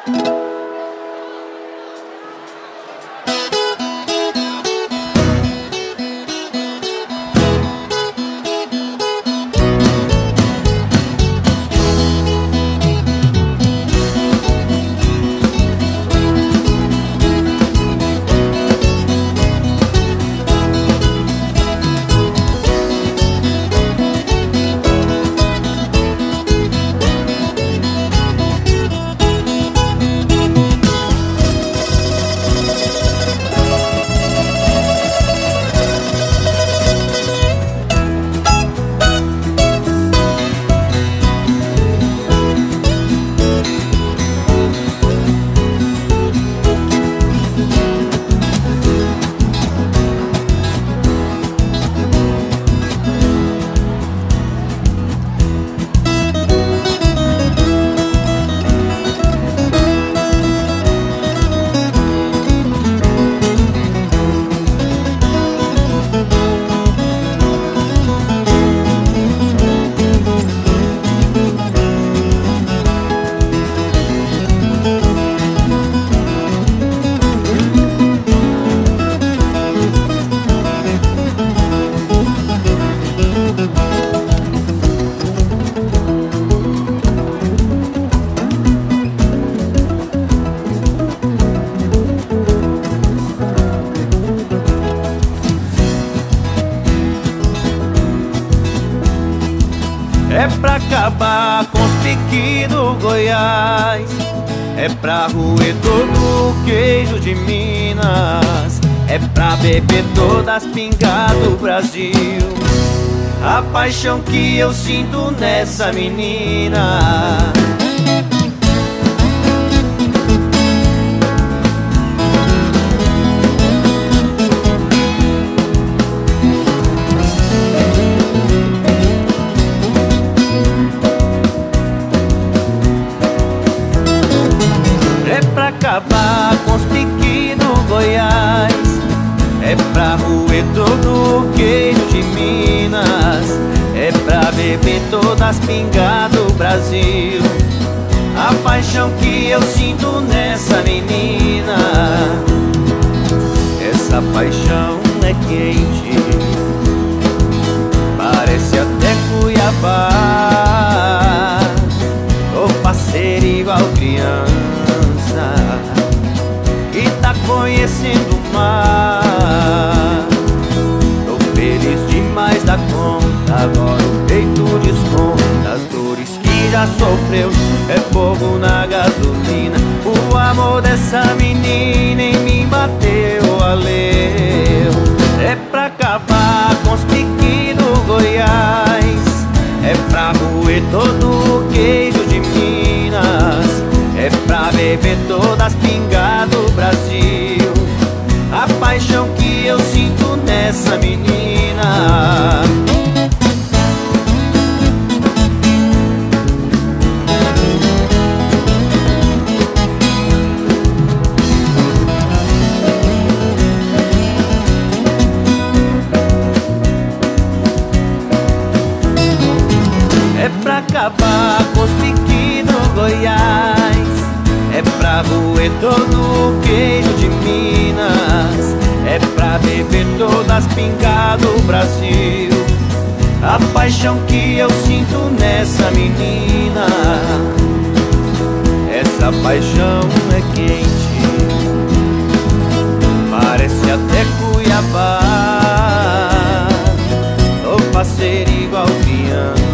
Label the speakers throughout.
Speaker 1: É pra acabar com os piques do Goiás, é pra roer todo o queijo de Minas, é pra beber todas as pingas do Brasil. A paixão que eu sinto nessa menina. Acabar com os piques do Goiás, é pra roer todo o queijo de Minas, é pra beber todas as pingas do Brasil. A paixão que eu sinto nessa menina, essa paixão é quente, parece até Cuiabá. Tô parceiro igual criança e tá conhecendo o mar. Tô feliz demais da conta, agora o peito desconta as dores que já sofreu. É fogo na gasolina, o amor dessa menina em mim bateu, valeu. É pra acabar com os piques do Goiás, é pra roer todo o queijo de Minas, é pra beber todas as pingas do Brasil. A paixão que eu sinto nessa menina. É pra acabar com os piques do Goiás, é pra roer todo o queijo de Minas, é pra beber todas as pingas do Brasil. A paixão que eu sinto nessa menina, essa paixão é quente, parece até Cuiabá. Tô parceiro igual criança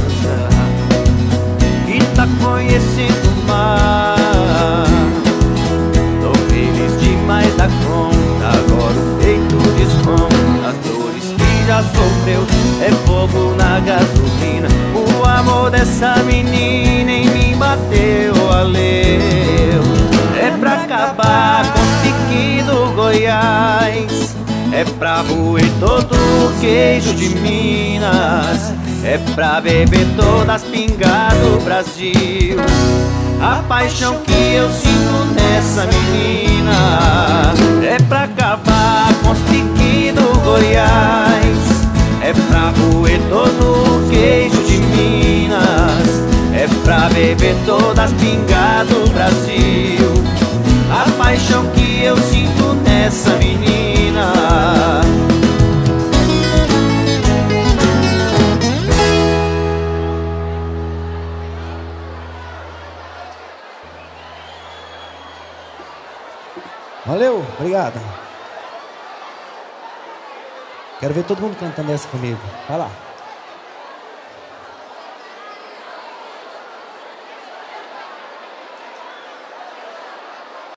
Speaker 1: e tá conhecendo o mar. Tô feliz demais da conta, agora o peito desconta as dores que já sofreu. É fogo na gasolina, o amor dessa menina em mim bateu, valeu. É pra acabar com os piques do Goiás, é pra roer todo o queijo de Minas, é pra beber todas as pingas do Brasil. A paixão que eu sinto nessa menina, é pra acabar com os piques do Goiás, é pra roer todo o queijo de Minas, é pra beber ver todas pingar no Brasil. A paixão que eu sinto nessa menina.
Speaker 2: Valeu, obrigado. Quero ver todo mundo cantando essa comigo. Vai lá.